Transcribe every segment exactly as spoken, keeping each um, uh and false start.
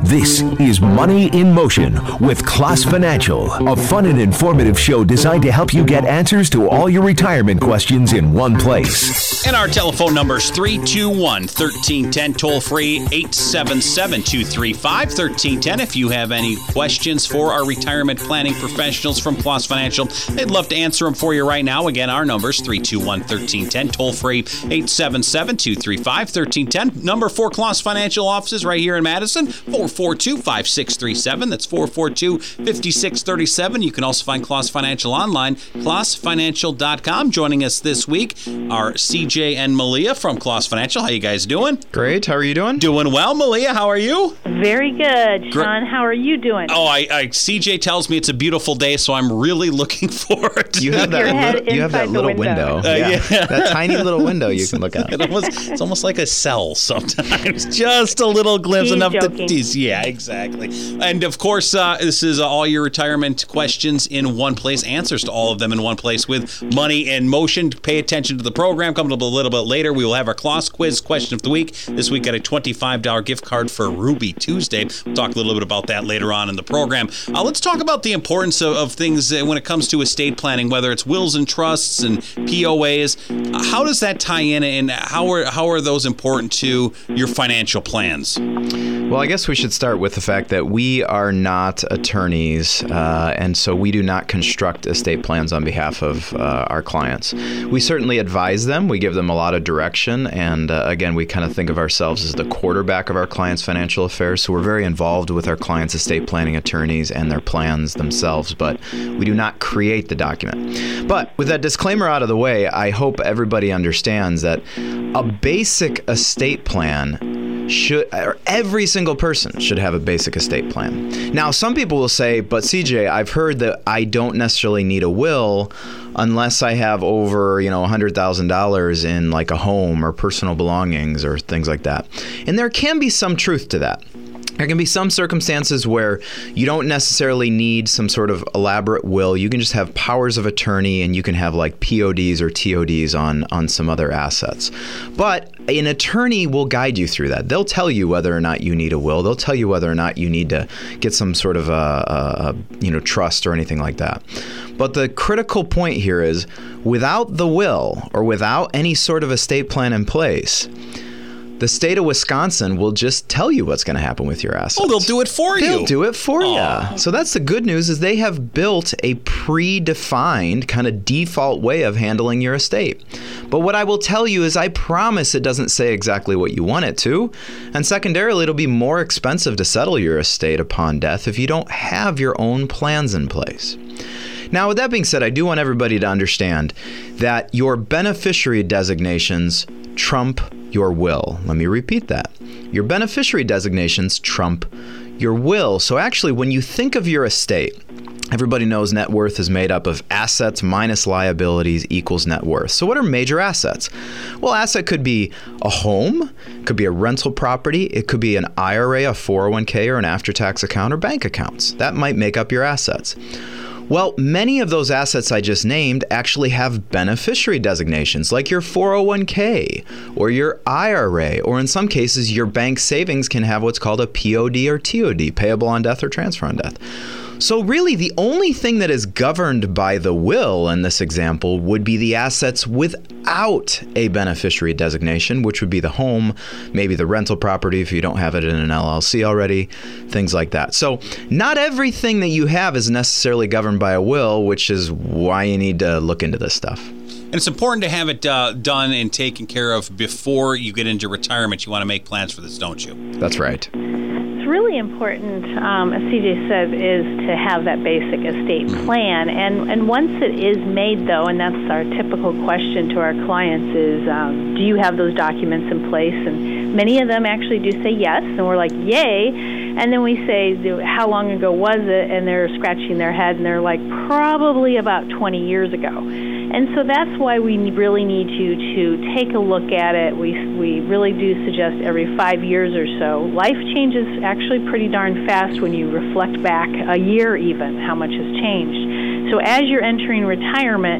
This is Money in Motion with Class Financial, a fun and informative show designed to help you get answers to all your retirement questions in one place. And our telephone number is three two one, one three one zero, toll free eight seven seven, two three five, one three one zero. If you have any questions for our retirement planning professionals from Class Financial, they'd love to answer them for you right now. Again, our number is three two one, one three one zero, toll free eight seven seven, two three five, one three one zero. Number for Class Financial offices right here in Madison, four four two, five six three seven. That's four four two, five six three seven. You can also find Class Financial online, class financial dot com. Joining us this week are C J and Malia from Class Financial. How you guys doing? Great. How are you doing? Doing well. Malia, how are you? Very good. Sean, how are you doing? Oh, I, I C J tells me it's a beautiful day, so I'm really looking forward to You have that, little, you have that little window. window. Uh, yeah. yeah. That tiny little window you can look out. It almost, it's almost like a cell sometimes. Just a little glimpse, He's enough joking. to tease. Yeah, exactly. And of course, uh, this is uh, all your retirement questions in one place, answers to all of them in one place with Money in Motion. Pay attention to the program. Coming up a little bit later, we will have our Class Quiz question of the week. This week, got a twenty-five dollars gift card for Ruby Tuesday. We'll talk a little bit about that later on in the program. Uh, let's talk about the importance of, of things uh, when it comes to estate planning, whether it's wills and trusts and P O As. Uh, how does that tie in, and how are how are those important to your financial plans? Well, I guess we should start with the fact that we are not attorneys, uh, and so we do not construct estate plans on behalf of uh, our clients. We certainly advise them. We give them a lot of direction, and uh, again, we kind of think of ourselves as the quarterback of our clients' financial affairs, so we're very involved with our clients' estate planning attorneys and their plans themselves, but we do not create the document. But with that disclaimer out of the way, I hope everybody understands that a basic estate plan should, or every single person should have a basic estate plan. Now, some people will say, but C J, I've heard that I don't necessarily need a will unless I have over, you know, one hundred thousand dollars in like a home or personal belongings or things like that. And there can be some truth to that. There can be some circumstances where you don't necessarily need some sort of elaborate will. You can just have powers of attorney, and you can have like P O Ds or T O Ds on, on some other assets. But an attorney will guide you through that. They'll tell you whether or not you need a will. They'll tell you whether or not you need to get some sort of a, a, a you know trust or anything like that. But the critical point here is, without the will or without any sort of estate plan in place, the state of Wisconsin will just tell you what's going to happen with your assets. Oh, they'll do it for you. They'll do it for Aww. you. So that's the good news, is they have built a predefined kind of default way of handling your estate. But what I will tell you is I promise it doesn't say exactly what you want it to. And secondarily, it'll be more expensive to settle your estate upon death if you don't have your own plans in place. Now, with that being said, I do want everybody to understand that your beneficiary designations trump your will. Let me repeat that. Your beneficiary designations trump your will. So actually, when you think of your estate, everybody knows net worth is made up of assets minus liabilities equals net worth. So what are major assets? Well, asset could be a home, could be a rental property, it could be an I R A, a four oh one k, or an after-tax account, or bank accounts. That might make up your assets. Well, many of those assets I just named actually have beneficiary designations, like your four oh one k or your I R A, or in some cases, your bank savings can have what's called a P O D or T O D, payable on death or transfer on death. So really, the only thing that is governed by the will in this example would be the assets without a beneficiary designation, which would be the home, maybe the rental property if you don't have it in an L L C already, things like that. So not everything that you have is necessarily governed by a will, which is why you need to look into this stuff. And it's important to have it uh, done and taken care of before you get into retirement. You want to make plans for this, don't you? That's right. It's really important, um, as C J said, is to have that basic estate plan. And, and once it is made, though, and that's our typical question to our clients is, um, do you have those documents in place? And many of them actually do say yes, and we're like, yay. And then we say, how long ago was it? And they're scratching their head, and they're like, probably about twenty years ago. And so that's why we really need you to take a look at it. We we really do suggest every five years or so. Life changes actually pretty darn fast when you reflect back a year even, how much has changed. So as you're entering retirement,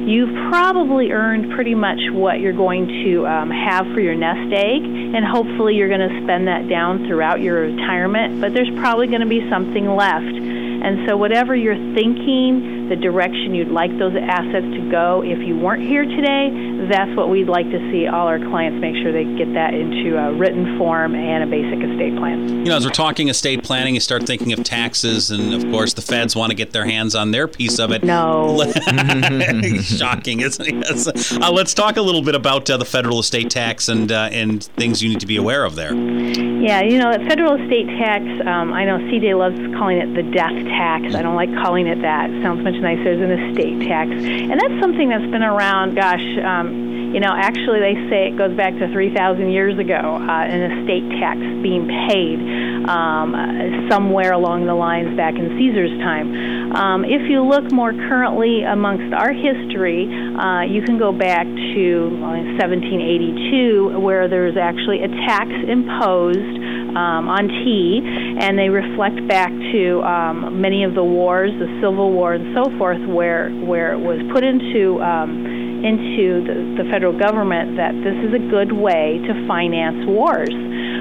you've probably earned pretty much what you're going to um, have for your nest egg, and hopefully you're going to spend that down throughout your retirement, but there's probably going to be something left. And so whatever you're thinking, the direction you'd like those assets to go, if you weren't here today, that's what we'd like to see all our clients make sure they get that into a written form and a basic estate plan. You know, as we're talking estate planning, you start thinking of taxes, and of course the feds want to get their hands on their piece of it. No. Shocking, isn't it? Yes. Uh, let's talk a little bit about uh, the federal estate tax and uh, and things you need to be aware of there. Yeah, you know, federal estate tax, um, I know C J loves calling it the death tax. I don't like calling it that. It sounds much nicer as an estate tax. And that's something that's been around, gosh, um, you know, actually they say it goes back to three thousand years ago, uh, an estate tax being paid um, uh, somewhere along the lines back in Caesar's time. Um, if you look more currently amongst our history, uh, you can go back to uh, seventeen eighty-two, where there's actually a tax imposed Um, on tea, and they reflect back to um, many of the wars, the Civil War and so forth, where where it was put into um, into the, the federal government that this is a good way to finance wars.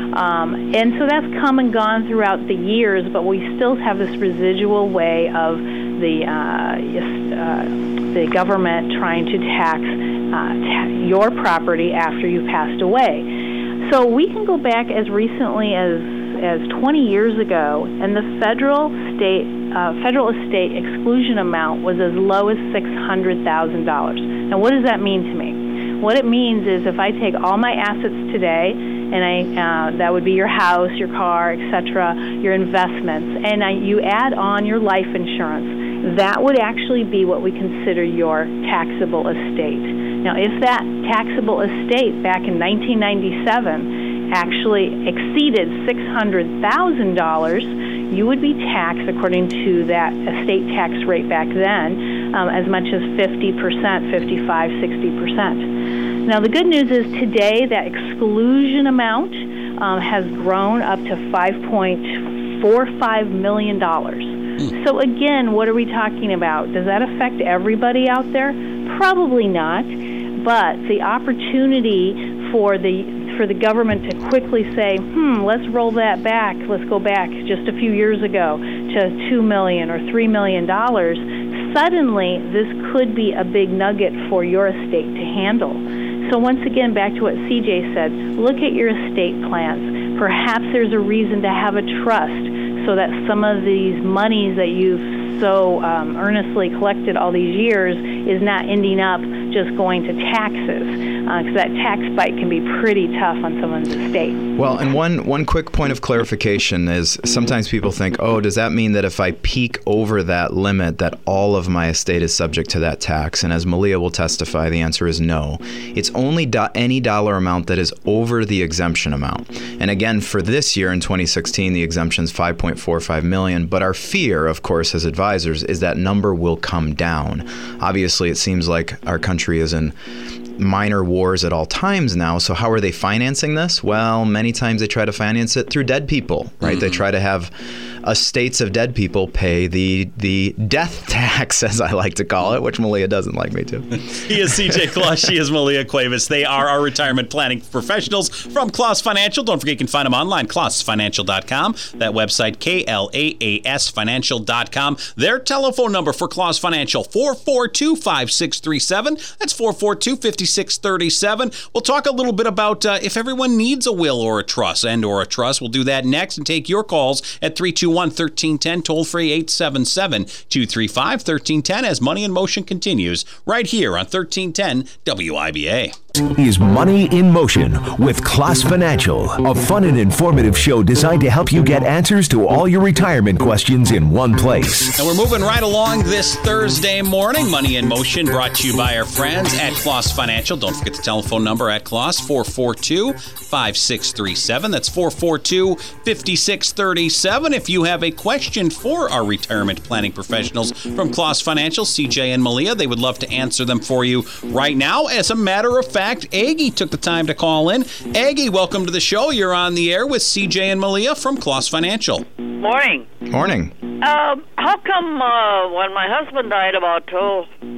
Um, and so that's come and gone throughout the years, but we still have this residual way of the uh, uh, the government trying to tax uh, ta- your property after you've passed away. So we can go back as recently as as twenty years ago, and the federal state uh, federal estate exclusion amount was as low as six hundred thousand dollars. Now, what does that mean to me? What it means is if I take all my assets today, and I uh, that would be your house, your car, et cetera, your investments, and I, you add on your life insurance, that would actually be what we consider your taxable estate. Now, if that taxable estate back in nineteen ninety-seven actually exceeded six hundred thousand dollars, you would be taxed according to that estate tax rate back then um, as much as fifty percent, fifty-five, sixty percent. Now, the good news is today that exclusion amount um, has grown up to five point four five million dollars. So again, what are we talking about? Does that affect everybody out there? Probably not, but the opportunity for the for the government to quickly say, hmm, let's roll that back, let's go back just a few years ago to two million dollars or three million dollars, suddenly this could be a big nugget for your estate to handle. So once again, back to what C J said, look at your estate plans. Perhaps there's a reason to have a trust so that some of these monies that you've so um, earnestly collected all these years is not ending up just going to taxes, because uh, that tax bite can be pretty tough on someone's estate. Well, and one, one quick point of clarification is sometimes people think, oh, does that mean that if I peak over that limit that all of my estate is subject to that tax? And as Malia will testify, the answer is no. It's only do- any dollar amount that is over the exemption amount. And again, for this year in twenty sixteen, the exemption is five point four five million dollars, but our fear, of course, as advisors, is that number will come down. Obviously, it seems like our country is in minor wars at all times now. So how are they financing this? Well, many times they try to finance it through dead people, right? Mm-hmm. They try to have estates of dead people pay the the death tax, as I like to call it, which Malia doesn't like me to. He is C J Kloss. She is Malia Cuevas. They are our retirement planning professionals from Kloss Financial. Don't forget you can find them online, kloss financial dot com. That website, K L A A S financial dot com. Their telephone number for Kloss Financial, four four two, five six three seven. That's four four two, five six three seven. We'll talk a little bit about uh, if everyone needs a will or a trust and or a trust. We'll do that next and take your calls at three two one, one three one zero, toll free eight seven seven, two three five, one three one zero as Money in Motion continues right here on thirteen ten W I B A. Is Money in Motion with Kloss Financial, a fun and informative show designed to help you get answers to all your retirement questions in one place. And we're moving right along this Thursday morning. Money in Motion brought to you by our friends at Kloss Financial. Don't forget the telephone number at Kloss, four four two, five six three seven. That's four four two, five six three seven. If you have a question for our retirement planning professionals from Kloss Financial, C J and Malia, they would love to answer them for you right now. As a matter of fact, Aggie took the time to call in. Aggie, welcome to the show. You're on the air with C J and Malia from Kloss Financial. Morning. Morning. Um, how come uh, when my husband died about oh,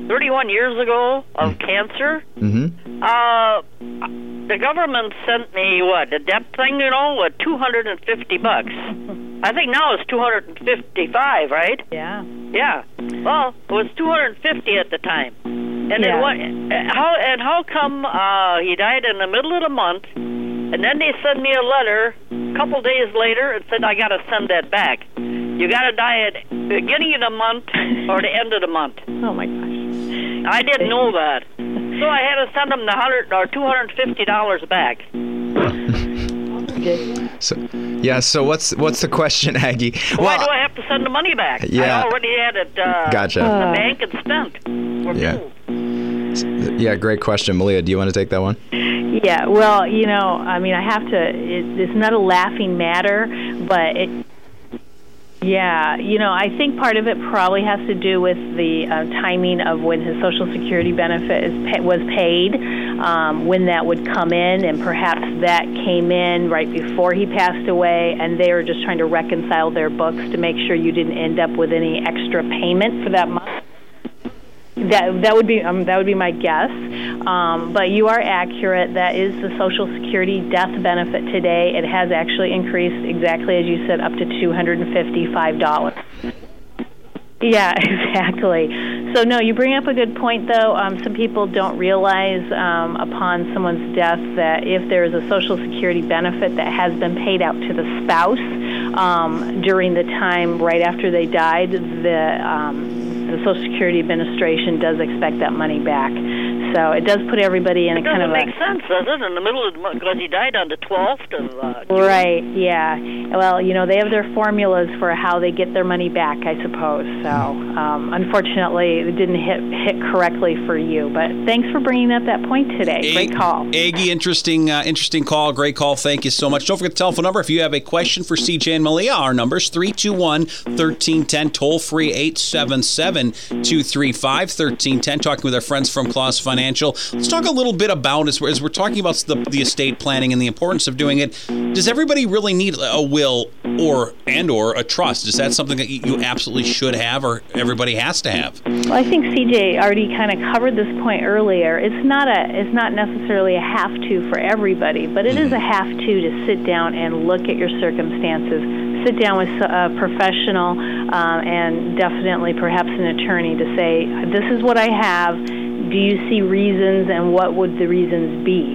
thirty-one years ago of mm. cancer. Mm-hmm. Uh, the government sent me, what, a debt thing, you know, with two hundred fifty bucks. I think now it's two hundred fifty-five, right? Yeah. Yeah. Well, it was two hundred fifty at the time. And yeah. then what? How and how come uh, he died in the middle of the month? And then they sent me a letter a couple days later and said I got to send that back. You got to die at the beginning of the month or the end of the month. Oh my gosh! I didn't know that, so I had to send them the hundred or two hundred fifty dollars back. So, yeah. So what's what's the question, Aggie? Why well, do I have to send the money back? Yeah. I already had it uh, gotcha. in the bank and spent. We're yeah. cool. Yeah, great question. Malia, do you want to take that one? Yeah, well, you know, I mean, I have to, it, it's not a laughing matter, but it, yeah, you know, I think part of it probably has to do with the uh, timing of when his Social Security benefit is pay, was paid, um, when that would come in, and perhaps that came in right before he passed away, and they were just trying to reconcile their books to make sure you didn't end up with any extra payment for that month. That that would be um, that would be my guess, um, but you are accurate. That is the Social Security death benefit today. It has actually increased exactly as you said, up to two hundred and fifty-five dollars. Yeah, exactly. So no, you bring up a good point though. Um, some people don't realize um, upon someone's death that if there is a Social Security benefit that has been paid out to the spouse um, during the time right after they died, the um, the Social Security Administration does expect that money back. So it does put everybody in it a kind of a... It doesn't make a, sense, does it, in the middle of the month, because he died on the twelfth of uh, June. Right, yeah. Well, you know, they have their formulas for how they get their money back, I suppose. So, um, unfortunately, it didn't hit hit correctly for you. But thanks for bringing up that point today. A- Great call. Aggie, interesting, uh, interesting call. Great call. Thank you so much. Don't forget the telephone number. If you have a question for C J and Malia, our number is three two one, one three one zero, toll free eight seven seven, two three five, one three one zero. Talking with our friends from Claus Financial. Let's talk a little bit about, as we're, as we're talking about the, the estate planning and the importance of doing it, does everybody really need a will or and or a trust? Is that something that you absolutely should have or everybody has to have? Well, I think C J already kind of covered this point earlier. It's not a it's not necessarily a have to for everybody, but it is a have to to sit down and look at your circumstances. Sit down with a professional um, and definitely perhaps an attorney to say, this is what I have. Do you see reasons, and what would the reasons be?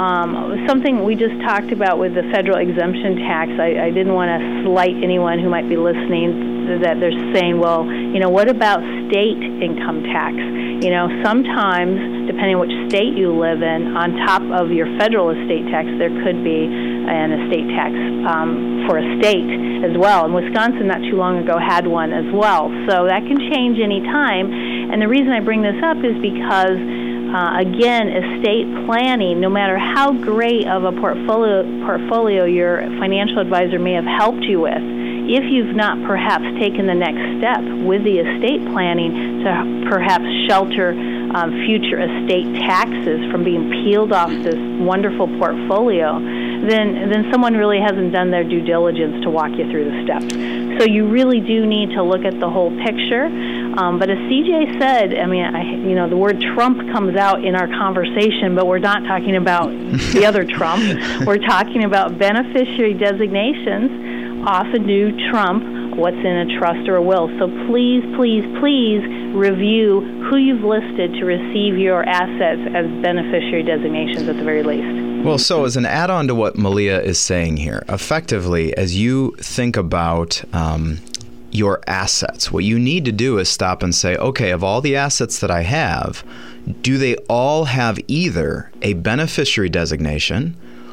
Um, something we just talked about with the federal exemption tax, I, I didn't want to slight anyone who might be listening that they're saying, well, you know, what about state income tax? You know, sometimes, depending on which state you live in, on top of your federal estate tax, there could be an estate tax um, for a state as well. And Wisconsin, not too long ago, had one as well. So that can change any time. And the reason I bring this up is because Uh, again, estate planning, no matter how great of a portfolio portfolio your financial advisor may have helped you with, if you've not perhaps taken the next step with the estate planning to perhaps shelter um, future estate taxes from being peeled off this wonderful portfolio, then then someone really hasn't done their due diligence to walk you through the steps. So you really do need to look at the whole picture. Um, but as C J said, I mean, I, you know, the word Trump comes out in our conversation, but we're not talking about the other Trump. We're talking about beneficiary designations often do trump what's in a trust or a will. So please, please, please review who you've listed to receive your assets as beneficiary designations at the very least. Well, so as an add-on to what Malia is saying here, effectively, as you think about um, your assets, what you need to do is stop and say, okay, of all the assets that I have, do they all have either a beneficiary designation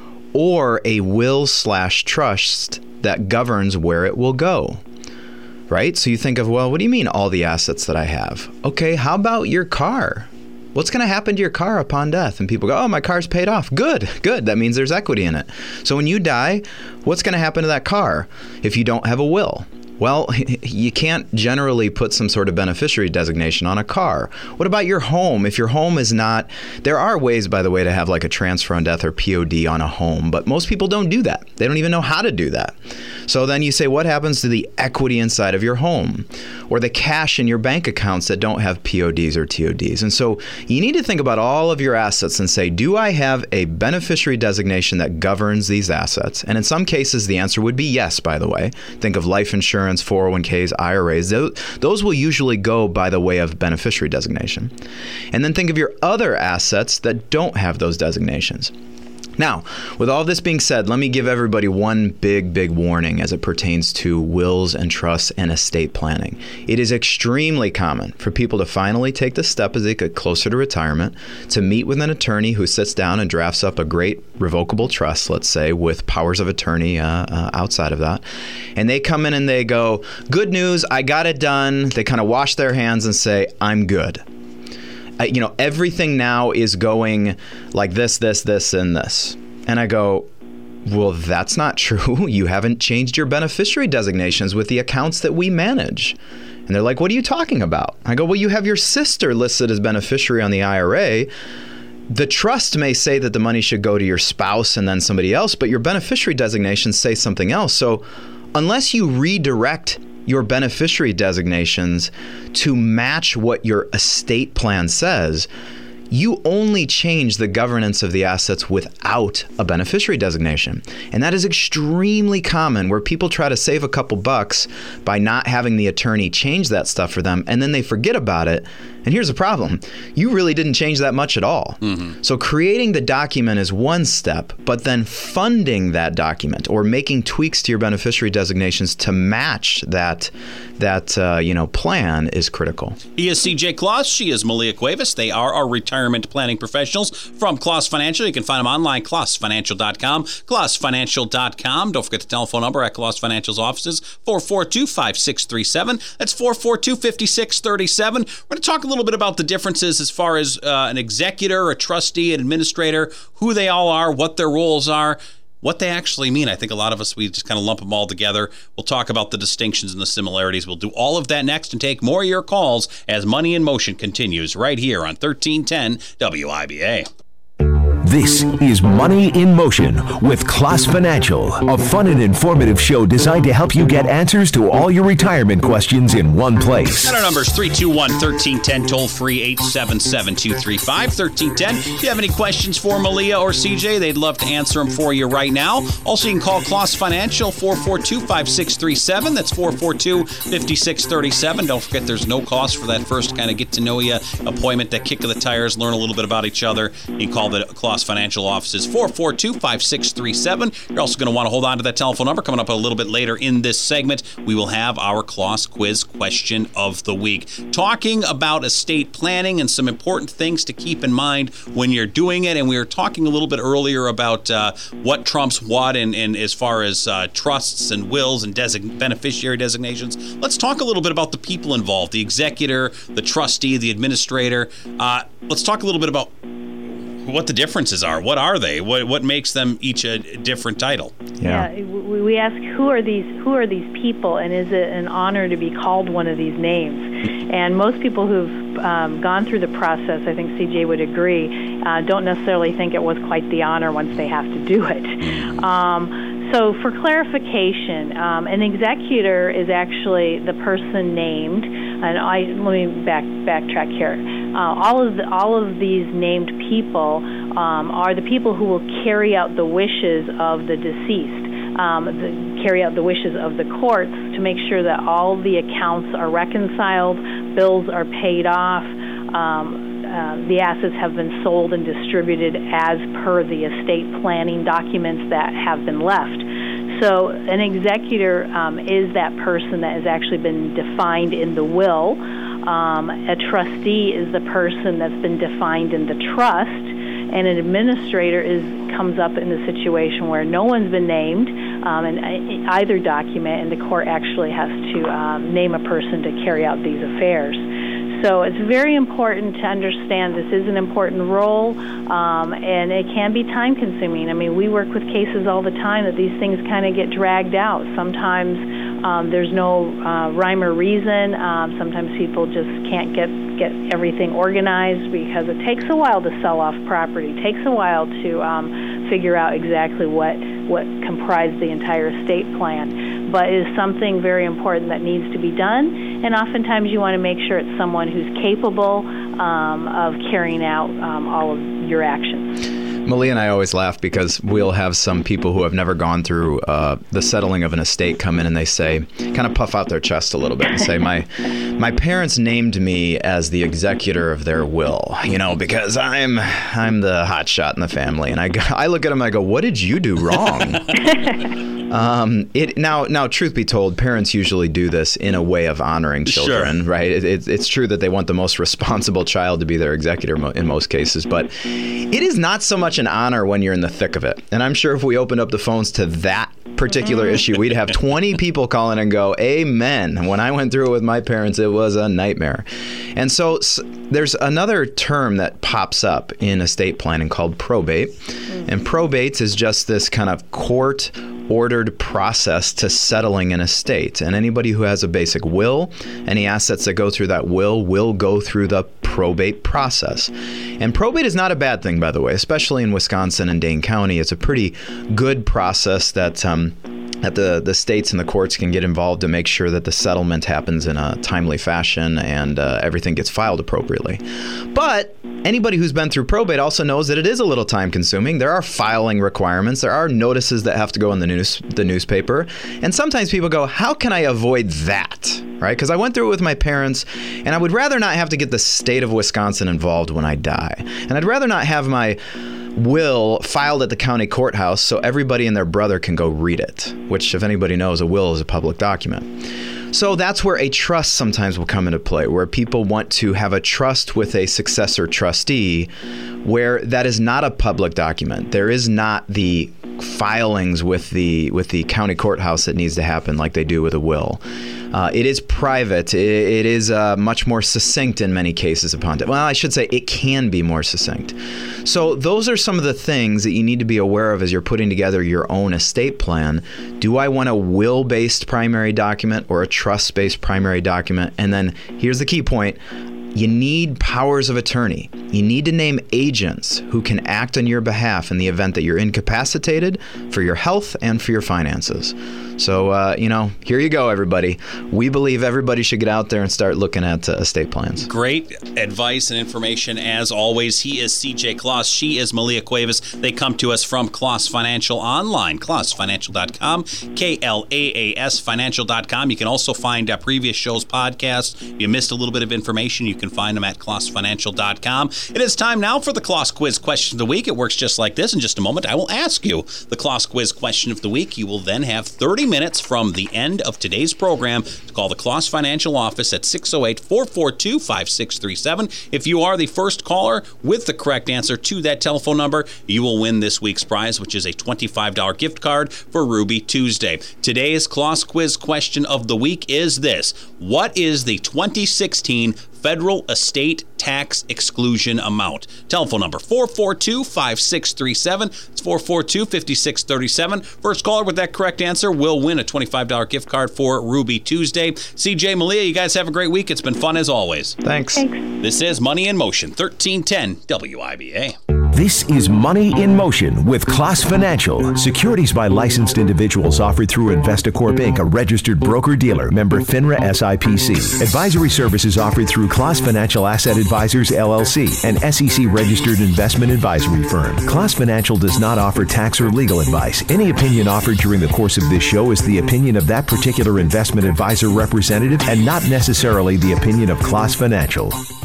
or a will slash trust that governs where it will go? Right? So you think of, well, what do you mean all the assets that I have? Okay, how about your car? What's going to happen to your car upon death? And people go, oh, my car's paid off. Good, good. That means there's equity in it. So when you die, what's going to happen to that car if you don't have a will? Well, you can't generally put some sort of beneficiary designation on a car. What about your home? If your home is not, there are ways, by the way, to have like a transfer on death or P O D on a home, but most people don't do that. They don't even know how to do that. So then you say, what happens to the equity inside of your home? or the cash in your bank accounts that don't have P O Ds or T O Ds. And so you need to think about all of your assets and say, do I have a beneficiary designation that governs these assets? And in some cases, the answer would be yes, by the way. Think of life insurance, four oh one k's, I R As. Those, those will usually go by the way of beneficiary designation. And then think of your other assets that don't have those designations. Now, with all this being said, let me give everybody one big, big warning as it pertains to wills and trusts and estate planning. It is extremely common for people to finally take the step as they get closer to retirement to meet with an attorney who sits down and drafts up a great revocable trust, let's say, with powers of attorney uh, uh, outside of that. And they come in and they go, good news, I got it done. They kind of wash their hands and say, I'm good. Uh, you know, everything now is going like this, this, this, and this. And I go, well, that's not true. You haven't changed your beneficiary designations with the accounts that we manage. And they're like, what are you talking about? I go, well, you have your sister listed as beneficiary on the I R A. The trust may say that the money should go to your spouse and then somebody else, but your beneficiary designations say something else. So unless you redirect your beneficiary designations to match what your estate plan says, you only change the governance of the assets without a beneficiary designation. And that is extremely common, where people try to save a couple bucks by not having the attorney change that stuff for them, and then they forget about it. And here's the problem. You really didn't change that much at all. Mm-hmm. So creating the document is one step, but then funding that document or making tweaks to your beneficiary designations to match that that uh, you know plan is critical. He is C J Kloss. She is Malia Cuevas. They are our retirement planning professionals from Kloss Financial. You can find them online, kloss financial dot com, kloss financial dot com. Don't forget the telephone number at Kloss Financial's offices, four four two, five six three seven. That's four four two, five six three seven. We're going to talk a little bit about the differences as far as uh, an executor, a trustee, an administrator, who they all are, what their roles are, what they actually mean. I think a lot of us, we just kind of lump them all together. We'll talk about the distinctions and the similarities. We'll do all of that next and take more of your calls as Money in Motion continues right here on thirteen ten W I B A. This is Money in Motion with Kloss Financial, a fun and informative show designed to help you get answers to all your retirement questions in one place. And our number is three two one, one three one zero, toll free eight seven seven, two three five, one three one zero. If you have any questions for Malia or C J, they'd love to answer them for you right now. Also, you can call Kloss Financial, four four two, five six three seven. That's four four two, five six three seven. Don't forget, there's no cost for that first kind of get-to-know-you appointment, that kick of the tires, learn a little bit about each other. You can call the Kloss Financial offices, four four two, five six three seven. You're also going to want to hold on to that telephone number. Coming up a little bit later in this segment, we will have our Kloss Quiz question of the week, talking about estate planning and some important things to keep in mind when you're doing it. And we were talking a little bit earlier about uh, what trumps what, and, and as far as uh, trusts and wills and design- beneficiary designations. Let's talk a little bit about the people involved, the executor, the trustee, the administrator. Uh, let's talk a little bit about what the differences are. What are they? What what makes them each a different title? Yeah, yeah we, we ask who are these who are these people, and is it an honor to be called one of these names? And most people who've um, gone through the process, I think C J would agree, uh, don't necessarily think it was quite the honor once they have to do it. Um, so for clarification, um, an executor is actually the person named, and I let me back backtrack here. Uh, all of the, all of these named people um, are the people who will carry out the wishes of the deceased, um, the, carry out the wishes of the courts to make sure that all the accounts are reconciled, bills are paid off, um, uh, the assets have been sold and distributed as per the estate planning documents that have been left. So an executor um, is that person that has actually been defined in the will. Um, a trustee is the person that's been defined in the trust, and an administrator is comes up in the situation where no one's been named um, in either document, and the court actually has to um, name a person to carry out these affairs. So it's very important to understand this is an important role, um, and it can be time-consuming. I mean, we work with cases all the time that these things kind of get dragged out. Sometimes um, there's no uh, rhyme or reason. Um, sometimes people just can't get, get everything organized because it takes a while to sell off property. It takes a while to um, figure out exactly what, what comprised the entire estate plan. But it is something very important that needs to be done. and oftentimes you want to make sure it's someone who's capable um, of carrying out um, all of your actions. Malia and I always laugh because we'll have some people who have never gone through uh, the settling of an estate come in and they say, kind of puff out their chest a little bit and say, my my parents named me as the executor of their will, you know, because I'm I'm the hot shot in the family. And I, I look at them and I go, what did you do wrong? Um, it now, now, truth be told, parents usually do this in a way of honoring children, sure. right? It, it, it's true that they want the most responsible child to be their executor mo- in most cases, but it is not so much an honor when you're in the thick of it. And I'm sure if we opened up the phones to that particular issue, we'd have twenty people calling and go, amen. When I went through it with my parents, it was a nightmare. And so, so there's another term that pops up in estate planning called probate. Mm-hmm. And probate is just this kind of court ordered process to settling an estate. And anybody who has a basic will, any assets that go through that will, will go through the probate process. And probate is not a bad thing, by the way, especially in Wisconsin and Dane County. It's a pretty good process that um, that the, the states and the courts can get involved to make sure that the settlement happens in a timely fashion and uh, everything gets filed appropriately. But anybody who's been through probate also knows that it is a little time consuming. There are filing requirements. There are notices that have to go in the news, the newspaper. And sometimes people go, how can I avoid that? Right? Because I went through it with my parents, and I would rather not have to get the state of Wisconsin involved when I die. And I'd rather not have my will filed at the county courthouse so everybody and their brother can go read it, which, if anybody knows, a will is a public document. So that's where a trust sometimes will come into play, where people want to have a trust with a successor trustee, where that is not a public document. There is not the filings with the with the county courthouse that needs to happen like they do with a will. Uh, it is private. It, it is uh, much more succinct in many cases upon it. Well, I should say it can be more succinct. So those are some of the things that you need to be aware of as you're putting together your own estate plan. Do I want a will-based primary document or a trust-based primary document? And then here's the key point. You need powers of attorney. You need to name agents who can act on your behalf in the event that you're incapacitated for your health and for your finances. So, uh, you know, here you go, everybody. We believe everybody should get out there and start looking at uh, estate plans. Great advice and information as always. He is C J Kloss. She is Malia Cuevas. They come to us from Kloss Financial online, kloss financial dot com, K L A A S financial dot com. You can also find uh, previous shows, podcasts. If you missed a little bit of information, you can find them at kloss financial dot com. It is time now for the Kloss Quiz Question of the Week. It works just like this. In just a moment, I will ask you the Kloss Quiz Question of the Week. You will then have thirty minutes from the end of today's program to call the Kloss Financial office at six oh eight, four four two, five six three seven. If you are the first caller with the correct answer to that telephone number, you will win this week's prize, which is a twenty-five dollars gift card for Ruby Tuesday. Today's Kloss Quiz Question of the Week is this. What is the twenty sixteen federal estate tax exclusion amount? Telephone number four four two, five six three seven. It's four four two, five six three seven. First caller with that correct answer will win a twenty-five dollars gift card for Ruby Tuesday. C J, Malia, you guys have a great week. It's been fun as always. Thanks. Thanks. This is Money in Motion, thirteen ten W I B A. This is Money in Motion with Kloss Financial. Securities by licensed individuals offered through Investacorp Incorporated, a registered broker-dealer, member FINRA S I P C. Advisory services offered through Kloss Financial Asset Advisors, L L C, an S E C-registered investment advisory firm. Kloss Financial does not offer tax or legal advice. Any opinion offered during the course of this show is the opinion of that particular investment advisor representative and not necessarily the opinion of Kloss Financial.